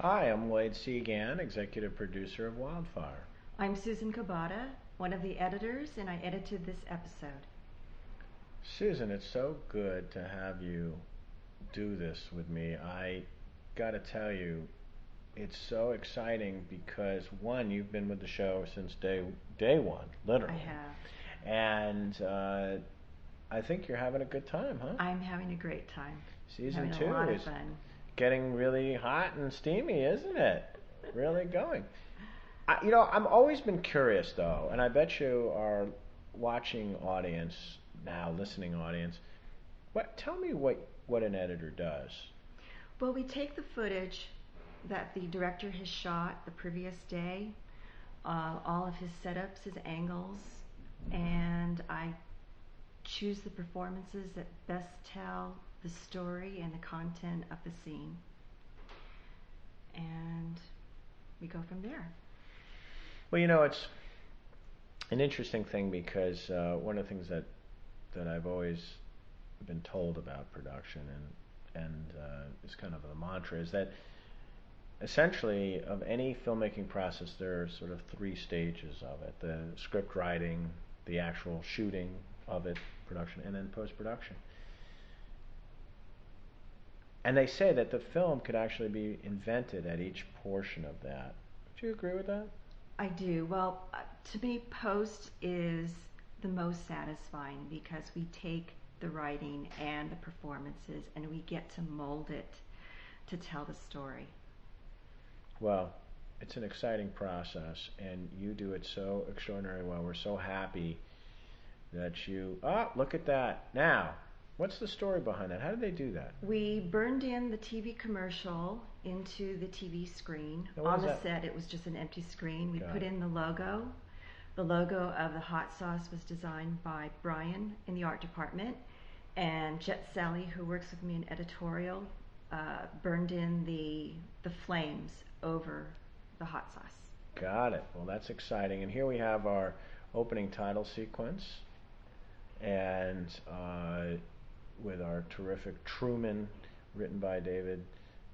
Hi, I'm Wade Segan, executive producer of Wildfire. I'm Susan Cabada, one of the editors, and I edited this episode. Susan, it's so good to have you do this with me. I gotta tell you, it's so exciting because one, you've been with the show since day one, I literally, have. and I think you're having a good time, huh? I'm having a great time. Season Having a two lot of is fun. getting really hot and steamy, isn't it? Really going. I've always been curious though, and I bet you our watching audience now, listening audience. Tell me what an editor does. Well, we take the footage that the director has shot the previous day, all of his setups, his angles, and I choose the performances that best tell the story and the content of the scene. And we go from there. Well, it's an interesting thing because one of the things that I've always been told about production and it's kind of a mantra is that essentially of any filmmaking process there are sort of three stages of it: the script writing, the actual shooting of it, production, and then post production. And they say that the film could actually be invented at each portion of that. Do you agree with that? I do. Well, to me, post is the most satisfying because we take the writing and the performances and we get to mold it to tell the story. Well, it's an exciting process, and you do it so extraordinarily well. We're so happy that you. Ah, look at that. Now, what's the story behind that? How did they do that? We burned in the TV commercial into the TV screen. Now, what On is the that? set, it was just an empty screen. We Got put it. in the logo. The logo of the hot sauce was designed by Brian in the art department, and Jet Sally, who works with me in editorial, burned in the flames over the hot sauce. Got it. Well, that's exciting. And here we have our opening title sequence, and with our terrific Truman, written by David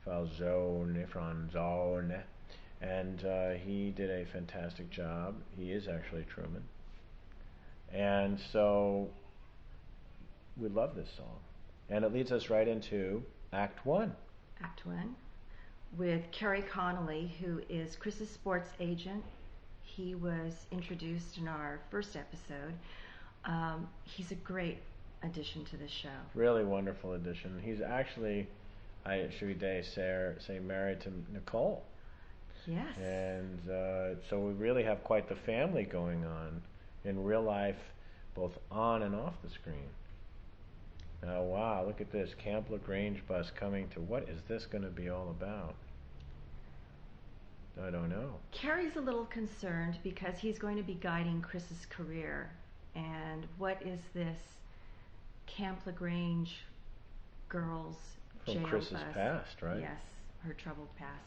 Franzone, and he did a fantastic job. He is actually Truman, and so we love this song, and it leads us right into Act One. Act One, with Kerry Connolly, who is Chris's sports agent. He was introduced in our first episode. He's a great addition to the show. Really wonderful addition. He's actually, should we say, married to Nicole. Yes. And so we really have quite the family going on in real life, both on and off the screen. Now, wow, look at this. Camp LaGrange bus coming to, what is this going to be all about? I don't know. Kerry's a little concerned because he's going to be guiding Chris's career. And what is this Camp LaGrange girls From jail Chris's bus? past, right? Yes, her troubled past.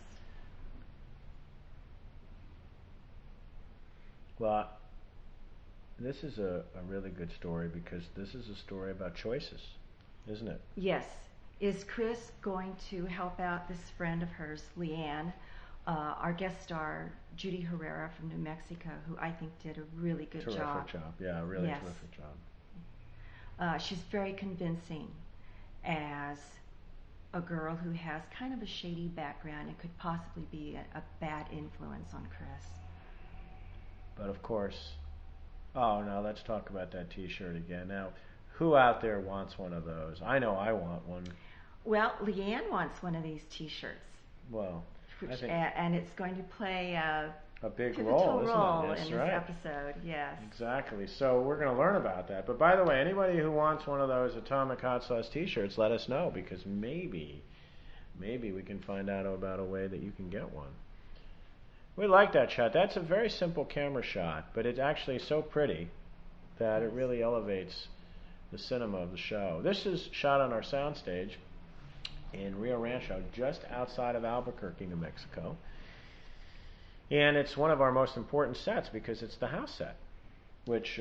Well, this is a really good story because this is a story about choices, isn't it? Yes. Is Chris going to help out this friend of hers, Leanne? Our guest star, Judy Herrera from New Mexico, who I think did a really good job. Terrific job. Yeah, really Yes. terrific job. She's very convincing as a girl who has kind of a shady background and could possibly be a bad influence on Chris. But of course, oh, now let's talk about that T-shirt again. Now, who out there wants one of those? I know I want one. Well, Leanne wants one of these T-shirts. Well, I think And it's going to play a big pivotal role, role isn't it? That's in this right. episode. Yes. Exactly. So we're going to learn about that. But by the way, anybody who wants one of those Atomic Hot Sauce T-shirts, let us know because maybe we can find out about a way that you can get one. We like that shot. That's a very simple camera shot, but it's actually so pretty that it really elevates the cinema of the show. This is shot on our soundstage in Rio Rancho, just outside of Albuquerque, New Mexico. And it's one of our most important sets because it's the house set, which,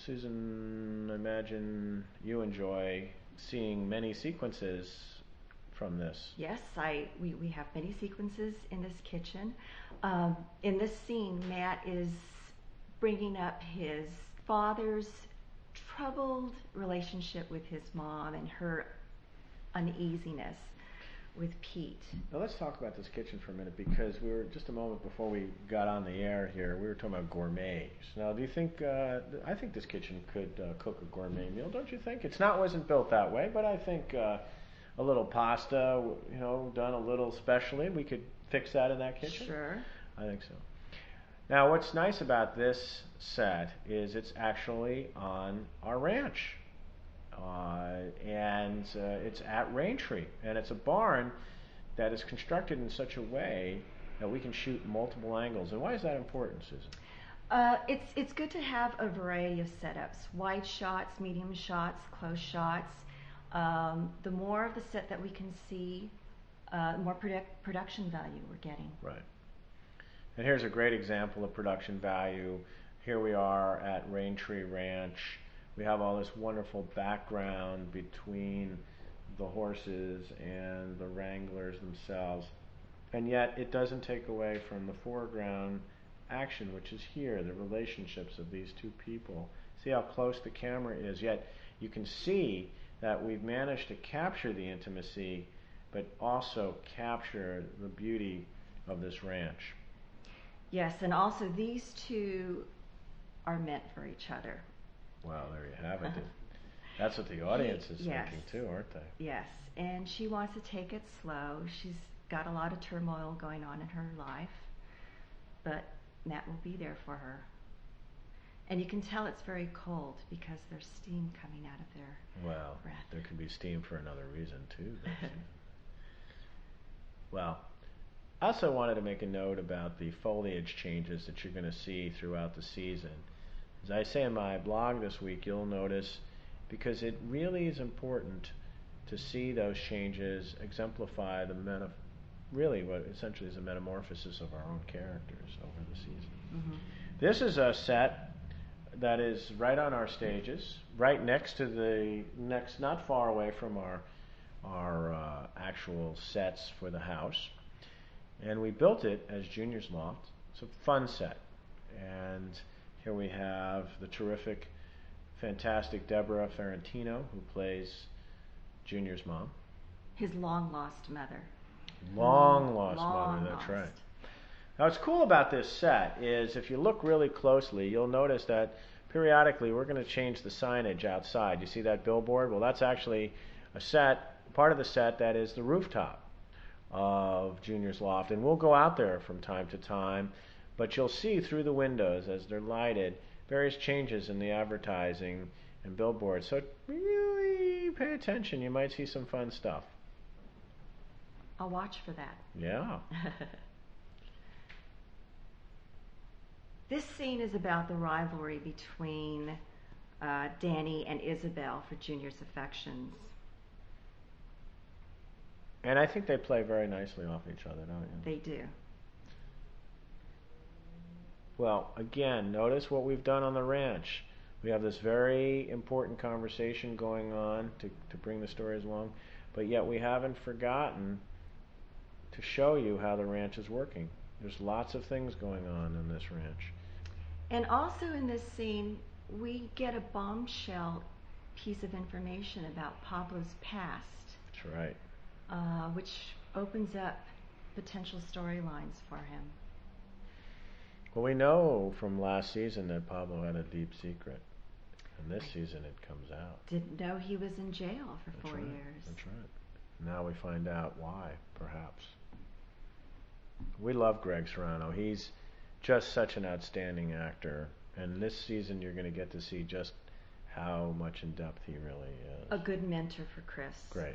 Susan, I imagine you enjoy seeing many sequences from this? Yes, we have many sequences in this kitchen. In this scene, Matt is bringing up his father's troubled relationship with his mom and her uneasiness with Pete. Now let's talk about this kitchen for a minute, because we were just a moment before we got on the air here, we were talking about gourmets. Now, do you think, I think this kitchen could cook a gourmet meal, don't you think? Wasn't built that way, but I think a little pasta, done a little specially, we could fix that in that kitchen. Sure. I think so. Now, what's nice about this set is it's actually on our ranch. And it's at Raintree, and it's a barn that is constructed in such a way that we can shoot multiple angles. And why is that important, Susan? It's good to have a variety of setups: wide shots, medium shots, close shots. The more of the set that we can see, the more production value we're getting. Right. And here's a great example of production value. Here we are at Raintree Ranch. We have all this wonderful background between the horses and the wranglers themselves. And yet it doesn't take away from the foreground action, which is here, the relationships of these two people. See how close the camera is, yet you can see that we've managed to capture the intimacy, but also capture the beauty of this ranch. Yes, and also these two are meant for each other. Wow, there you have it. That's what the audience is Yes. thinking too, aren't they? Yes, and she wants to take it slow. She's got a lot of turmoil going on in her life, but Matt will be there for her. And you can tell it's very cold because there's steam coming out of their Well, breath. there could be steam for another reason too. Well, I also wanted to make a note about the foliage changes that you're going to see throughout the season. As I say in my blog this week, you'll notice, because it really is important to see those changes exemplify really what essentially is a metamorphosis of our own characters over the season. Mm-hmm. This is a set that is right on our stages, right next to not far away from our actual sets for the house. And we built it as Junior's Loft. It's a fun set. And here we have the terrific, fantastic Deborah Ferrantino, who plays Junior's mom. His long-lost mother. Long lost mother, that's right. Now, what's cool about this set is if you look really closely, you'll notice that periodically we're going to change the signage outside. You see that billboard? Well, that's actually part of the set that is the rooftop of Junior's Loft. And we'll go out there from time to time, but you'll see through the windows as they're lighted various changes in the advertising and billboards. So really pay attention. You might see some fun stuff. I'll watch for that. Yeah. This scene is about the rivalry between Danny and Isabel for Junior's affections. And I think they play very nicely off each other, don't you? They do. Well, again, notice what we've done on the ranch. We have this very important conversation going on to bring the stories along, but yet we haven't forgotten to show you how the ranch is working. There's lots of things going on in this ranch. And also in this scene, we get a bombshell piece of information about Pablo's past. That's right. Which opens up potential storylines for him. Well, we know from last season that Pablo had a deep secret. And this season it comes out. Didn't know he was in jail for That's 4 right. years. That's right. Now we find out why, perhaps. We love Greg Serrano. He's just such an outstanding actor. And this season you're going to get to see just how much in depth he really is. A good mentor for Chris. Great.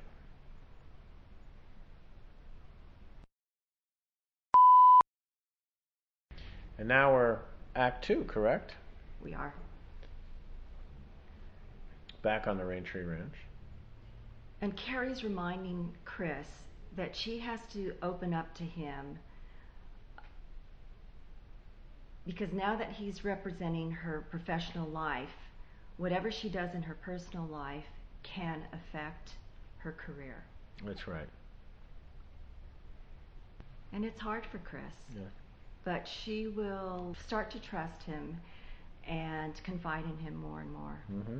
And now we're Act 2, correct? We are. Back on the Raintree Ranch. And Carrie's reminding Chris that she has to open up to him because now that he's representing her professional life, whatever she does in her personal life can affect her career. That's right. And it's hard for Chris. Yeah. But she will start to trust him and confide in him more and more. Mm-hmm.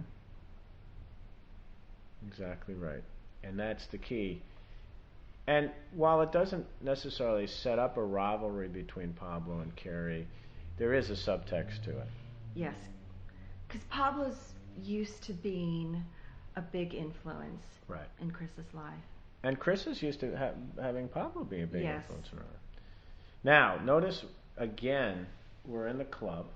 Exactly right. And that's the key. And while it doesn't necessarily set up a rivalry between Pablo and Carrie, there is a subtext to it. Yes. Because Pablo's used to being a big influence Right. in Chris's life. And Chris is used to having Pablo be a big Yes. influence in her life. Now, notice again, we're in the club,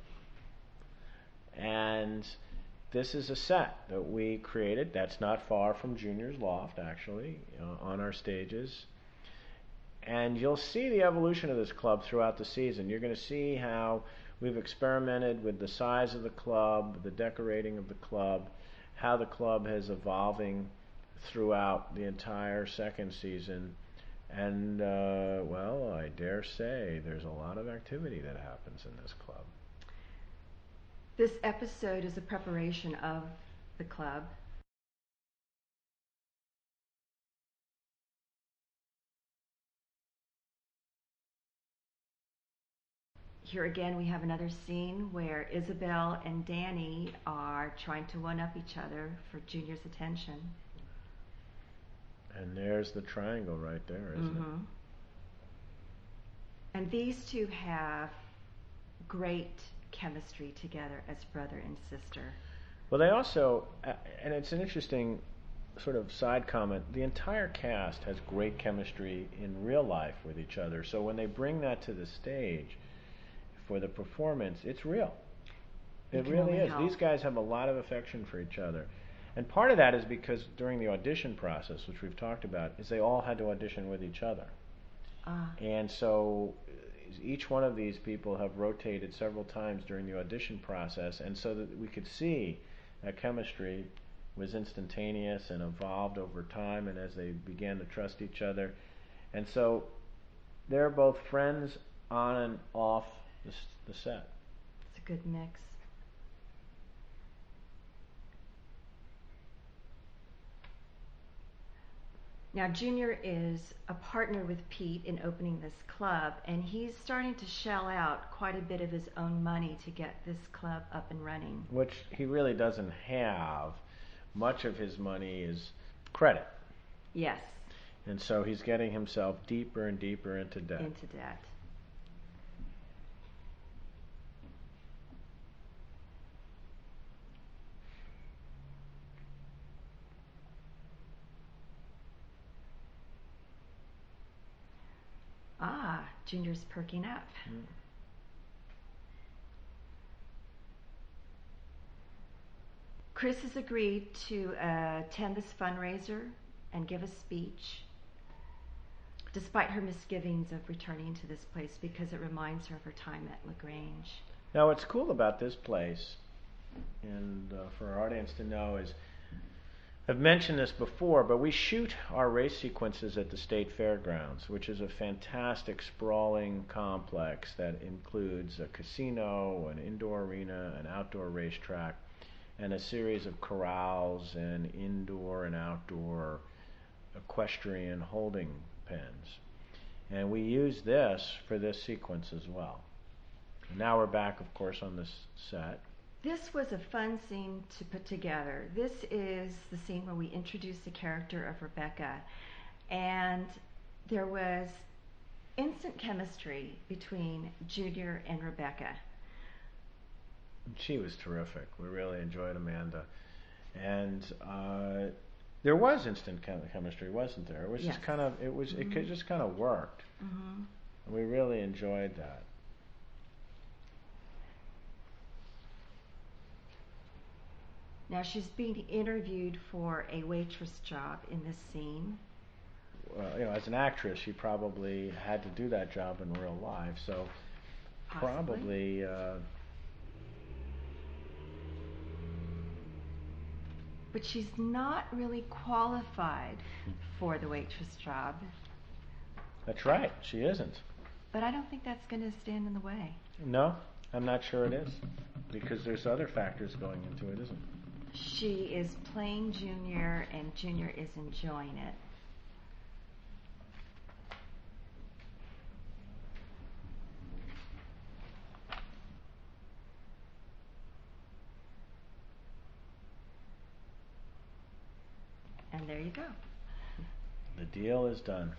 and this is a set that we created that's not far from Junior's loft, actually, on our stages. And you'll see the evolution of this club throughout the season. You're going to see how we've experimented with the size of the club, the decorating of the club, how the club is evolving throughout the entire second season. And, well, I dare say there's a lot of activity that happens in this club. This episode is a preparation of the club. Here again we have another scene where Isabel and Danny are trying to one-up each other for Junior's attention. And there's the triangle right there, isn't it? And these two have great chemistry together as brother and sister. Well, they also, and it's an interesting sort of side comment, the entire cast has great chemistry in real life with each other. So when they bring that to the stage for the performance, it's real. It really is. These guys have a lot of affection for each other. And part of that is because during the audition process, which we've talked about, is they all had to audition with each other. And so each one of these people have rotated several times during the audition process, and so that we could see that chemistry was instantaneous and evolved over time and as they began to trust each other. And so they're both friends on and off the set. It's a good mix. Now, Junior is a partner with Pete in opening this club, and he's starting to shell out quite a bit of his own money to get this club up and running. Which he really doesn't have. Much of his money is credit. Yes. And so he's getting himself deeper and deeper into debt. Into debt. Junior's perking up. Chris has agreed to attend this fundraiser and give a speech, despite her misgivings of returning to this place because it reminds her of her time at LaGrange. Now, what's cool about this place, and for our audience to know, is I've mentioned this before, but we shoot our race sequences at the State Fairgrounds, which is a fantastic sprawling complex that includes a casino, an indoor arena, an outdoor racetrack, and a series of corrals and indoor and outdoor equestrian holding pens. And we use this for this sequence as well. And now we're back, of course, on this set. This was a fun scene to put together. This is the scene where we introduce the character of Rebecca, and there was instant chemistry between Junior and Rebecca. She was terrific. We really enjoyed Amanda, and there was instant chemistry, wasn't there? It was just kind of it just kind of worked, and we really enjoyed that. Now she's being interviewed for a waitress job in this scene. Well, as an actress, she probably had to do that job in real life, so probably. But she's not really qualified for the waitress job. That's right, she isn't. But I don't think that's going to stand in the way. No, I'm not sure it is, because there's other factors going into it, isn't it? She is playing Junior, and Junior is enjoying it. there you go. The deal is done.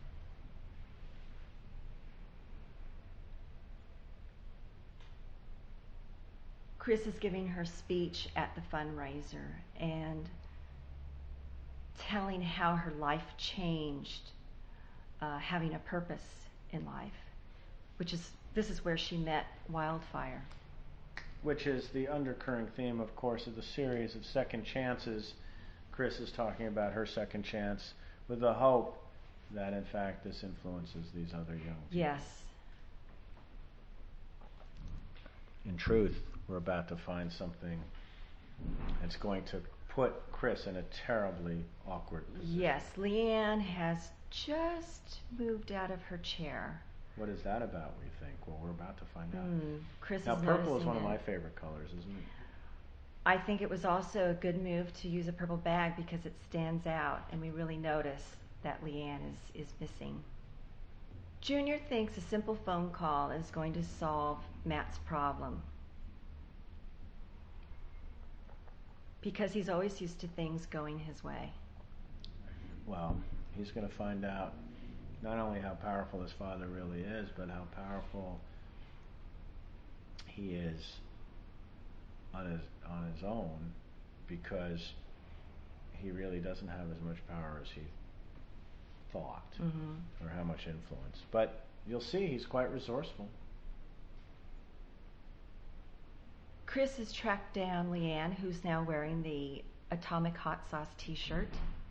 Chris is giving her speech at the fundraiser and telling how her life changed, having a purpose in life, this is where she met Wildfire. Which is the undercurrent theme, of course, of the series of second chances. Chris is talking about her second chance with the hope that, in fact, this influences these other young people. Yes. In truth, we're about to find something that's going to put Chris in a terribly awkward position. Yes, Leanne has just moved out of her chair. What is that about, we think? Well, we're about to find out. Chris now, is purple is one of noticing my it. favorite colors, isn't it? I think it was also a good move to use a purple bag because it stands out and we really notice that Leanne is missing. Junior thinks a simple phone call is going to solve Matt's problem because he's always used to things going his way. Well, he's going to find out not only how powerful his father really is, but how powerful he is on his own, because he really doesn't have as much power as he thought, or how much influence. But you'll see he's quite resourceful. Chris has tracked down Leanne, who's now wearing the Atomic Hot Sauce t-shirt.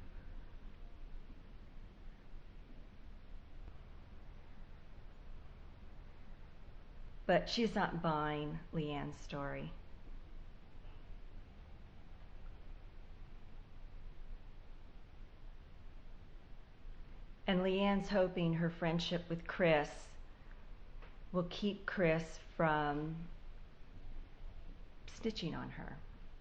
But she's not buying Leanne's story. And Leanne's hoping her friendship with Chris will keep Chris from snitching on her.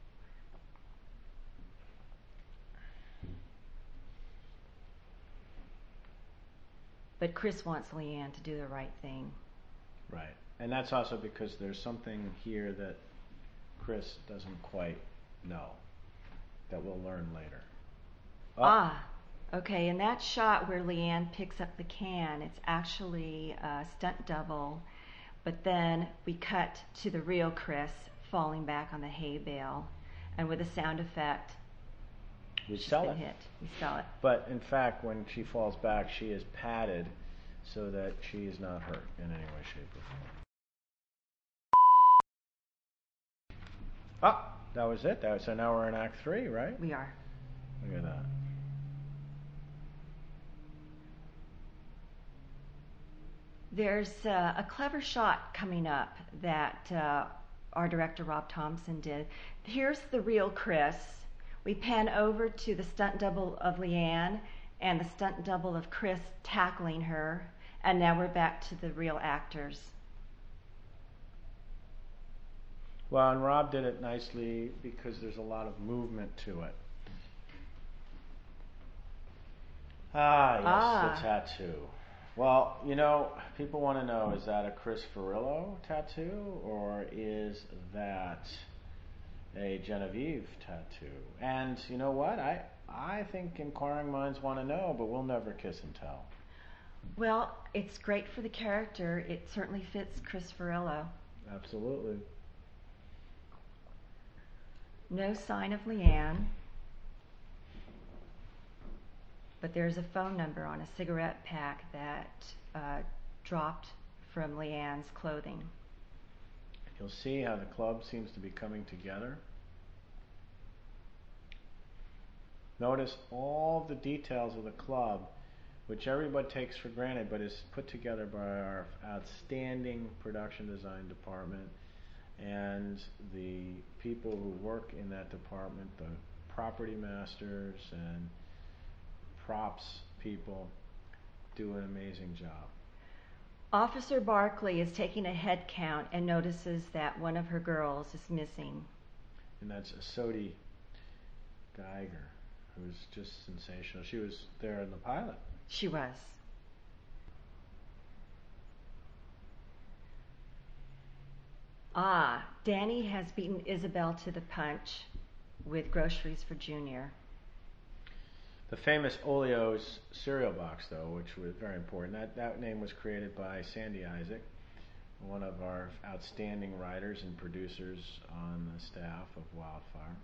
But Chris wants Leanne to do the right thing. Right. And that's also because there's something here that Chris doesn't quite know that we'll learn later. Okay, in that shot where Leanne picks up the can, it's actually a stunt double, but then we cut to the real Chris falling back on the hay bale, and with a sound effect, We she's sell been it. hit. We sell it. But in fact, when she falls back, she is padded so that she is not hurt in any way, shape, or form. Ah, that was it. So now we're in Act 3, right? We are. Look at that. There's a clever shot coming up that our director Rob Thompson did. Here's the real Chris. We pan over to the stunt double of Leanne and the stunt double of Chris tackling her, and now we're back to the real actors. Well, and Rob did it nicely because there's a lot of movement to it. The tattoo. Well, people want to know, is that a Chris Farillo tattoo, or is that a Genevieve tattoo? And you know what? I think inquiring minds want to know, but we'll never kiss and tell. Well, it's great for the character. It certainly fits Chris Farillo. Absolutely. No sign of Leanne, but there's a phone number on a cigarette pack that dropped from Leanne's clothing. You'll see how the club seems to be coming together. Notice all the details of the club, which everybody takes for granted, but is put together by our outstanding production design department and the people who work in that department, the property masters and props people, do an amazing job. Officer Barkley is taking a head count and notices that one of her girls is missing. And that's Sodi Geiger, who's just sensational. She was there in the pilot. She was. Danny has beaten Isabel to the punch with groceries for Junior. The famous Oleo's cereal box, though, which was very important. That name was created by Sandy Isaac, one of our outstanding writers and producers on the staff of Wildfire.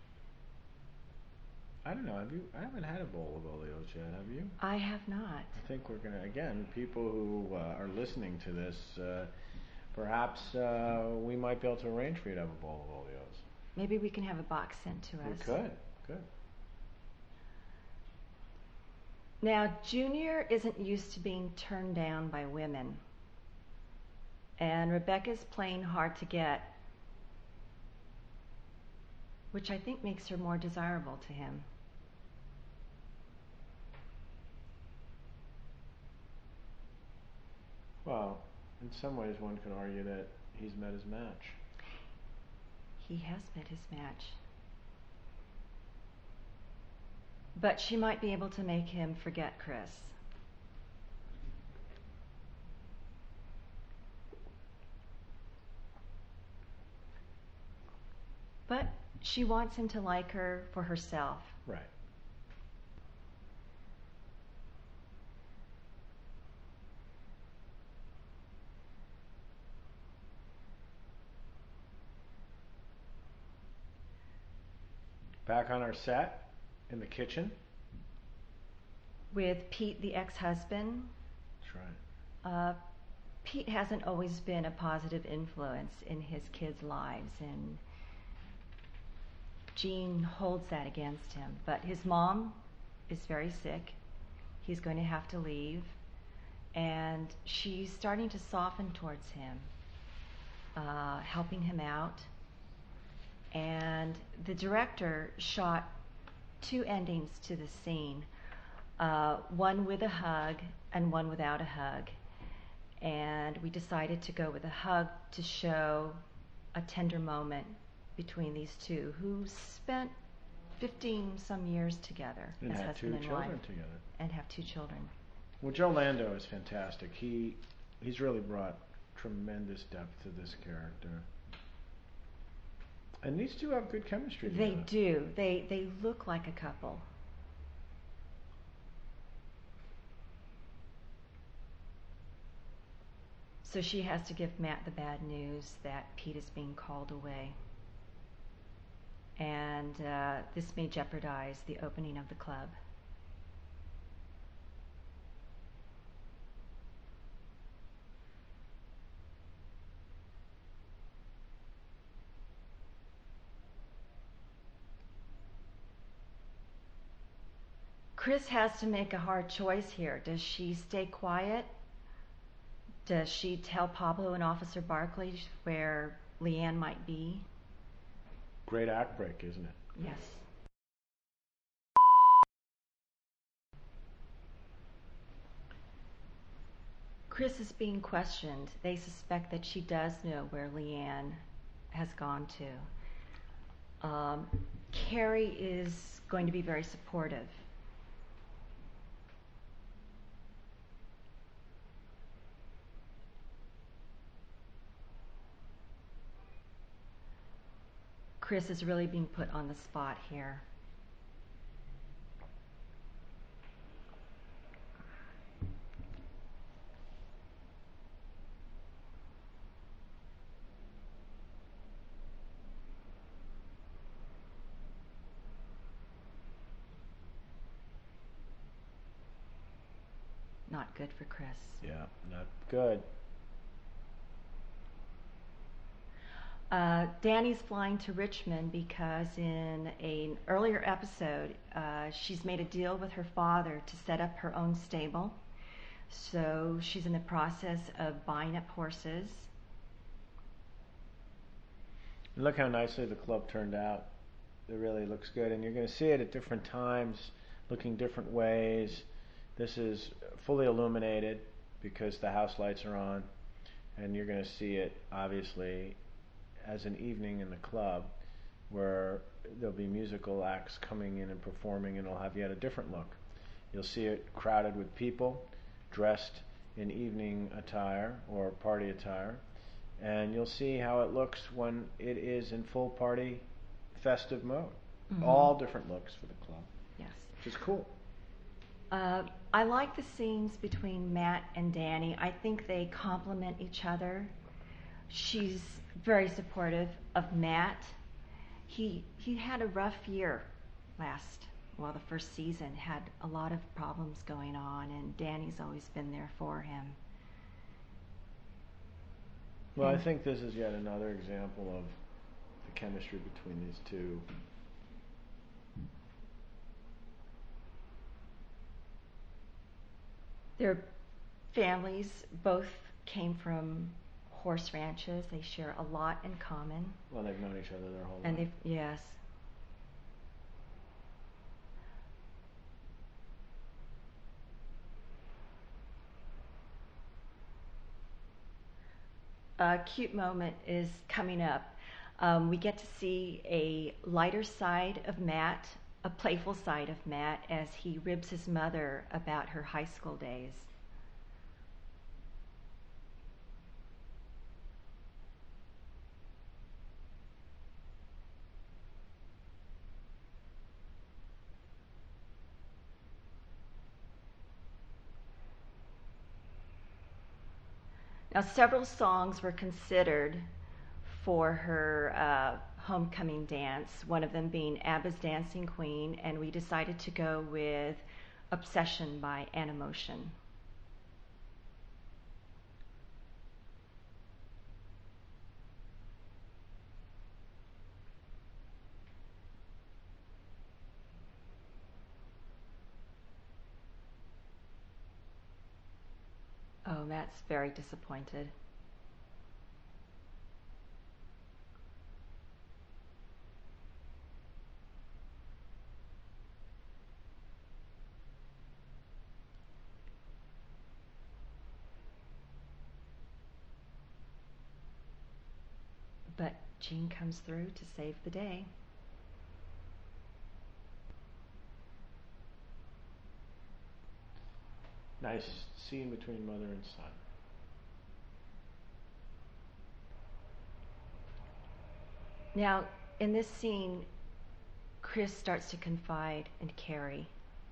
I don't know. I haven't had a bowl of Oleos yet. Have you? I have not. I think we're gonna, again, people who are listening to this, perhaps we might be able to arrange for you to have a bowl of Oleos. Maybe we can have a box sent to us. We could. Good. Now, Junior isn't used to being turned down by women. And Rebecca's playing hard to get, which I think makes her more desirable to him. Well, in some ways one could argue that he's met his match. He has met his match. But she might be able to make him forget Chris. But she wants him to like her for herself. Right. Back on our set in the kitchen. With Pete, the ex-husband. That's right. Pete hasn't always been a positive influence in his kids' lives, and Gene holds that against him. But his mom is very sick. He's going to have to leave, and she's starting to soften towards him, helping him out. And the director shot 2 endings to the scene, one with a hug and one without a hug. And we decided to go with a hug to show a tender moment between these two who spent 15 some years together And as had husband 2 and children wife, together. and have 2 children. Well, Joe Lando is fantastic. He's really brought tremendous depth to this character. And these two have good chemistry together. They do. They look like a couple. So she has to give Matt the bad news that Pete is being called away. And this may jeopardize the opening of the club. Chris has to make a hard choice here. Does she stay quiet? Does she tell Pablo and Officer Barkley where Leanne might be? Great act break, isn't it? Yes. Chris is being questioned. They suspect that she does know where Leanne has gone to. Carrie is going to be very supportive. Chris is really being put on the spot here. Not good for Chris. Yeah, not good. Danny's flying to Richmond because in an earlier episode, she's made a deal with her father to set up her own stable. So she's in the process of buying up horses. And look how nicely the club turned out. It really looks good. And you're going to see it at different times, looking different ways. This is fully illuminated because the house lights are on. And you're going to see it, obviously, as an evening in the club where there'll be musical acts coming in and performing, and it'll have yet a different look. You'll see it crowded with people dressed in evening attire or party attire, and you'll see how it looks when it is in full party festive mode. Mm-hmm. All different looks for the club. Yes. Which is cool. Uh, I like the scenes between Matt and Danny. I think they complement each other. She's very supportive of Matt. He had a rough year the first season, had a lot of problems going on, and Danny's always been there for him. Well, I think this is yet another example of the chemistry between these two. Their families both came from horse ranches. They share a lot in common. Well, they've known each other their whole And life. yes. A cute moment is coming up. We get to see a lighter side of Matt, a playful side of Matt, as he ribs his mother about her high school days. Now, several songs were considered for her homecoming dance, one of them being ABBA's Dancing Queen, and we decided to go with Obsession by Animotion. Oh, Matt's very disappointed. But Jean comes through to save the day. Nice scene between mother and son. Now, in this scene, Chris starts to confide in Carrie.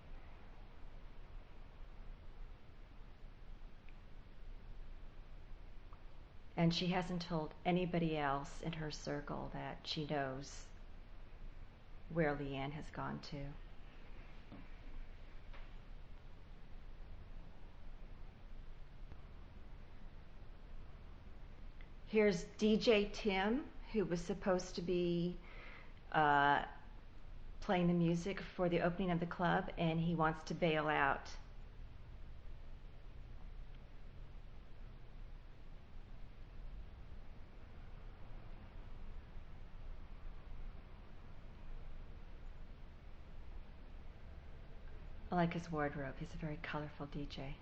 And she hasn't told anybody else in her circle that she knows where Leanne has gone to. Here's DJ Tim, who was supposed to be playing the music for the opening of the club, and he wants to bail out. I like his wardrobe. He's a very colorful DJ.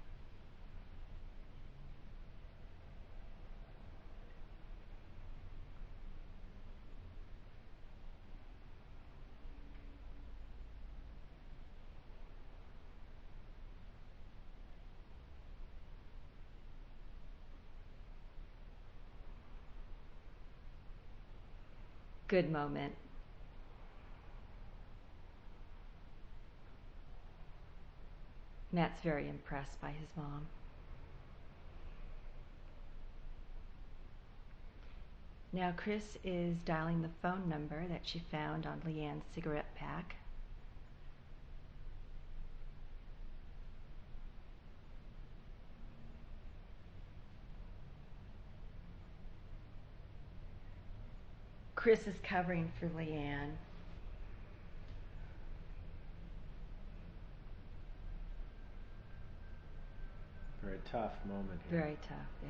Good moment. Matt's very impressed by his mom. Now Chris is dialing the phone number that she found on Leanne's cigarette pack. Chris is covering for Leanne. Very tough moment here. Very tough, yeah.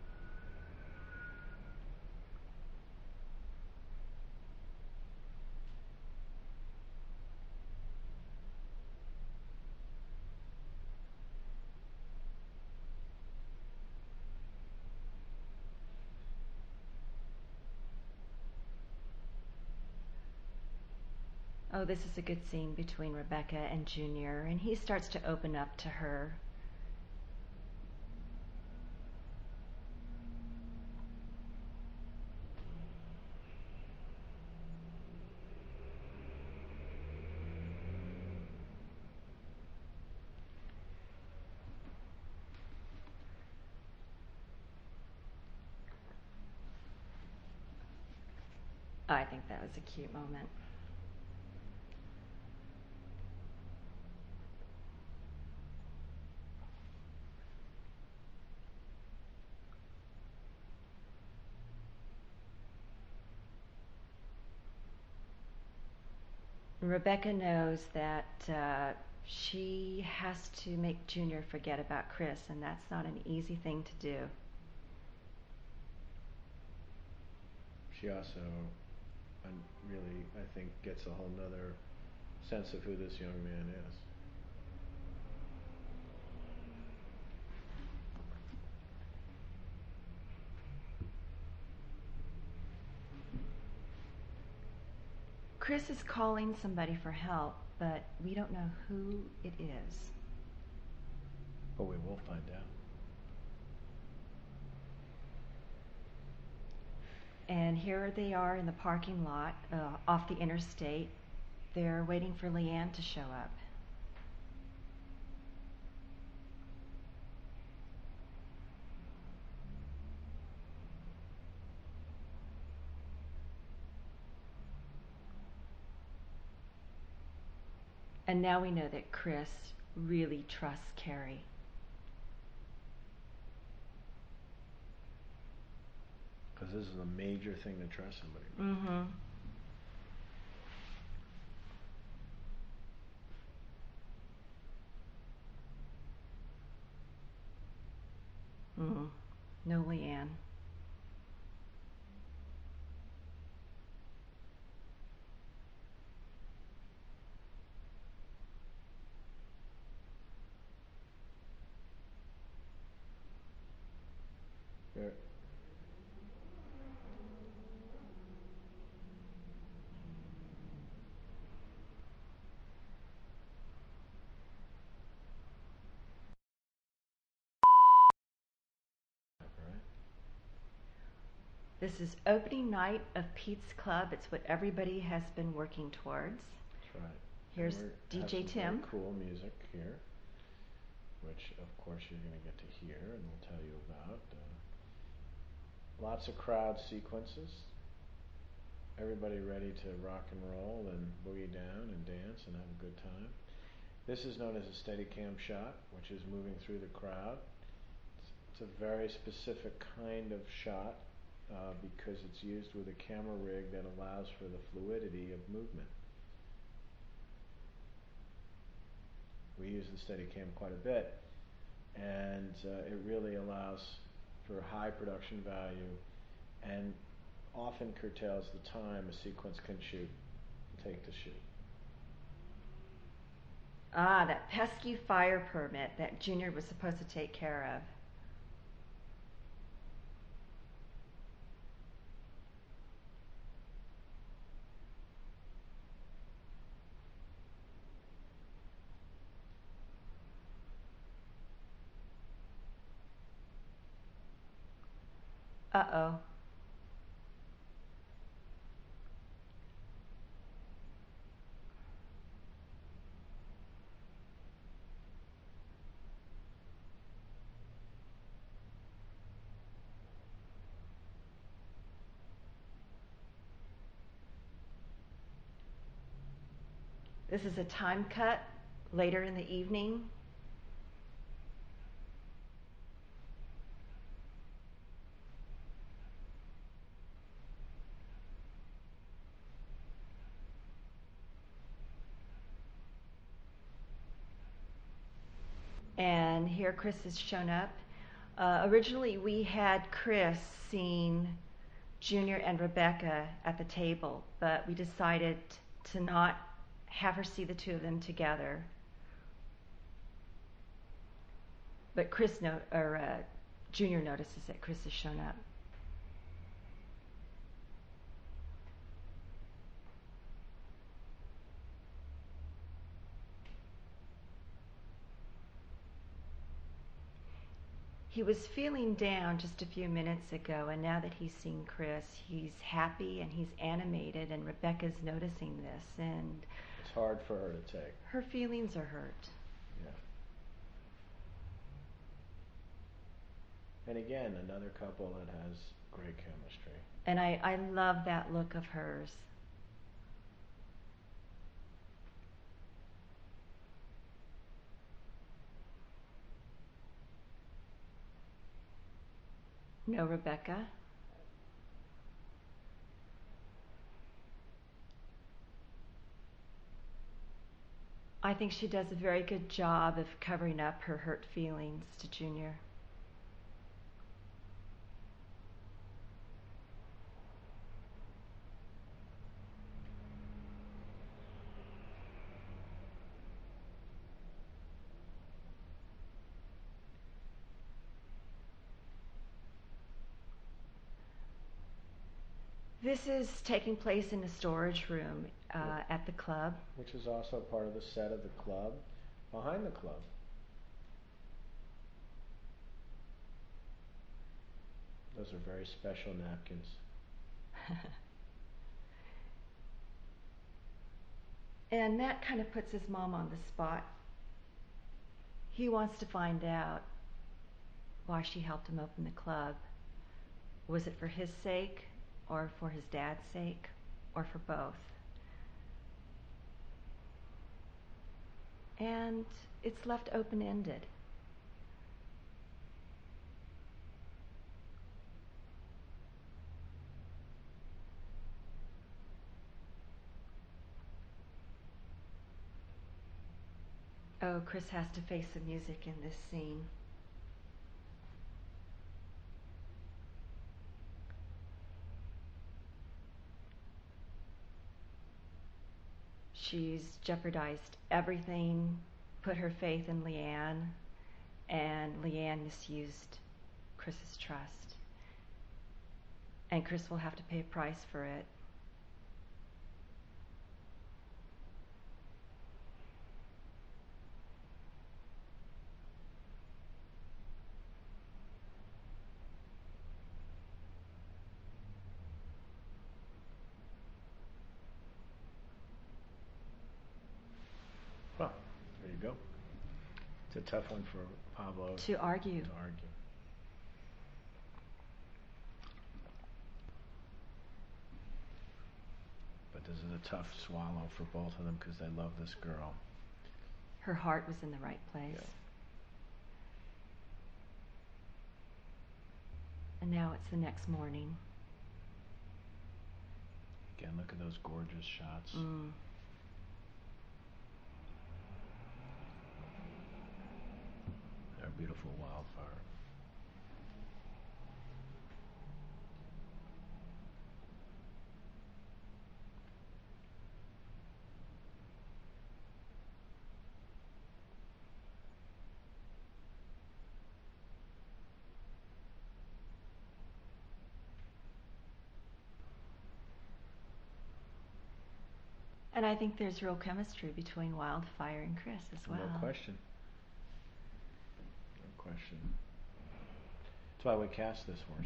Oh, this is a good scene between Rebecca and Junior, and he starts to open up to her. I think that was a cute moment. Rebecca knows that she has to make Junior forget about Chris, and that's not an easy thing to do. She also really, I think, gets a whole nother sense of who this young man is. Chris is calling somebody for help, but we don't know who it is. But we will find out. And here they are in the parking lot off the interstate. They're waiting for Leanne to show up. And now we know that Chris really trusts Carrie. Because this is a major thing to trust somebody with. Mm-hmm. No Leanne. There. This is opening night of Pete's Club. It's what everybody has been working towards. That's right. Here's DJ Tim. Very cool music here, which of course you're going to get to hear, and we'll tell you about. Lots of crowd sequences. Everybody ready to rock and roll and boogie down and dance and have a good time. This is known as a Steadicam shot, which is moving through the crowd. It's a very specific kind of shot. Because it's used with a camera rig that allows for the fluidity of movement. We use the Steadicam quite a bit, and it really allows for high production value and often curtails the time a sequence can take to shoot. Ah, that pesky fire permit that Junior was supposed to take care of. Uh-oh. This is a time cut later in the evening. And here Chris has shown up. Originally we had Chris seeing Junior and Rebecca at the table, but we decided to not have her see the two of them together. But Junior notices that Chris has shown up. He was feeling down just a few minutes ago, and now that he's seen Chris, he's happy and he's animated, and Rebecca's noticing this, and it's hard for her to take. Her feelings are hurt. Yeah. And again, another couple that has great chemistry. And I love that look of hers. No, Rebecca? I think she does a very good job of covering up her hurt feelings to Junior. This is taking place in a storage room at the club. Which is also part of the set of the club, behind the club. Those are very special napkins. And Matt kind of puts his mom on the spot. He wants to find out why she helped him open the club. Was it for his sake, or for his dad's sake, or for both? And it's left open-ended. Oh, Chris has to face the music in this scene. She's jeopardized everything, put her faith in Leanne, and Leanne misused Chris's trust. And Chris will have to pay a price for it. Well, there you go. It's a tough one for Pablo To argue. to argue. But this is a tough swallow for both of them because they love this girl. Her heart was in the right place. Yeah. And now it's the next morning. Again, look at those gorgeous shots. They're a beautiful wildfire. And I think there's real chemistry between Wildfire and Chris as well. No question. No question. That's why we cast this horse.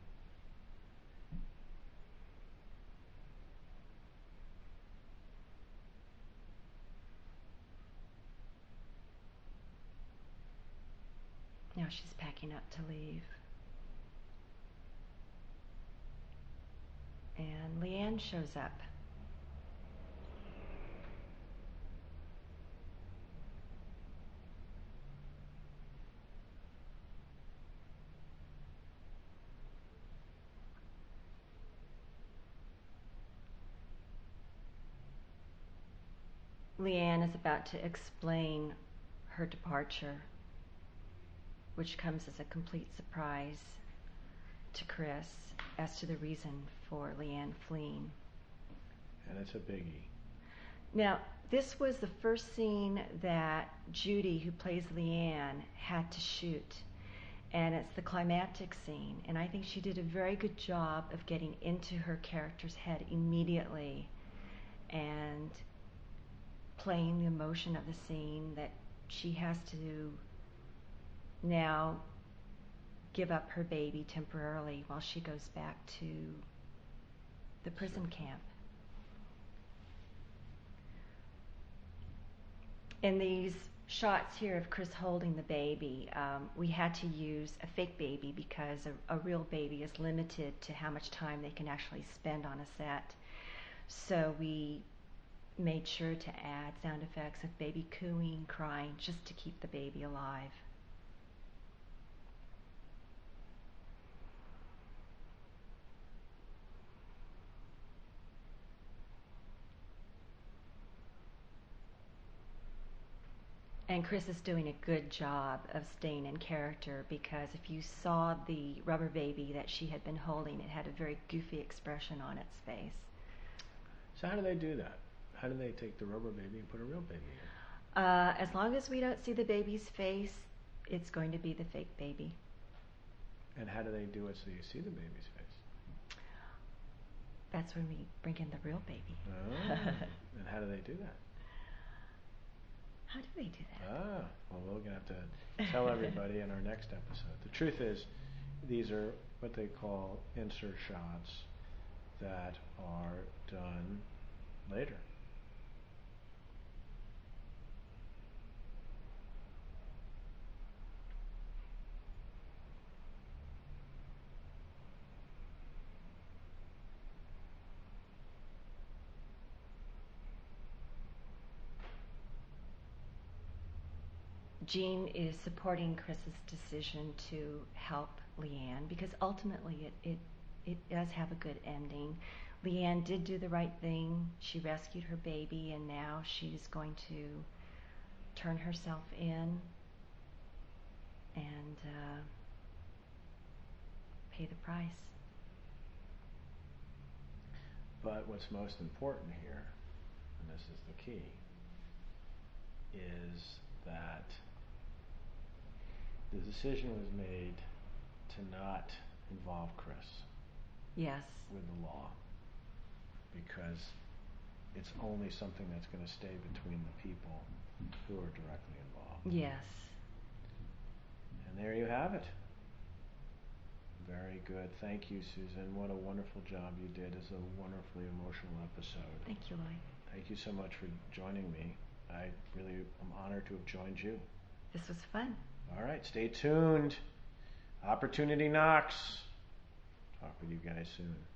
Now she's packing up to leave. And Leanne shows up. Leanne is about to explain her departure, which comes as a complete surprise to Chris as to the reason for Leanne fleeing. And it's a biggie. Now, this was the first scene that Judy, who plays Leanne, had to shoot. And it's the climactic scene. And I think she did a very good job of getting into her character's head immediately and playing the emotion of the scene, that she has to now give up her baby temporarily while she goes back to the prison camp. In these shots here of Chris holding the baby, we had to use a fake baby because a real baby is limited to how much time they can actually spend on a set. So we made sure to add sound effects of baby cooing, crying, just to keep the baby alive. And Chris is doing a good job of staying in character, because if you saw the rubber baby that she had been holding, it had a very goofy expression on its face. So how do they do that? How do they take the rubber baby and put a real baby in? As long as we don't see the baby's face, it's going to be the fake baby. And how do they do it so you see the baby's face? That's when we bring in the real baby. Oh. And how do they do that? How do they do that? Well, we're going to have to tell everybody in our next episode. The truth is, these are what they call insert shots that are done later. Jean is supporting Chris's decision to help Leanne, because ultimately it does have a good ending. Leanne did do the right thing. She rescued her baby, and now she's going to turn herself in and pay the price. But what's most important here, and this is the key, is that the decision was made to not involve Chris. Yes. With the law, because it's only something that's going to stay between the people who are directly involved. Yes. And there you have it. Very good. Thank you, Susan. What a wonderful job you did. It's a wonderfully emotional episode. Thank you, Lloyd. Thank you so much for joining me. I really am honored to have joined you. This was fun. All right, stay tuned. Opportunity knocks. Talk with you guys soon.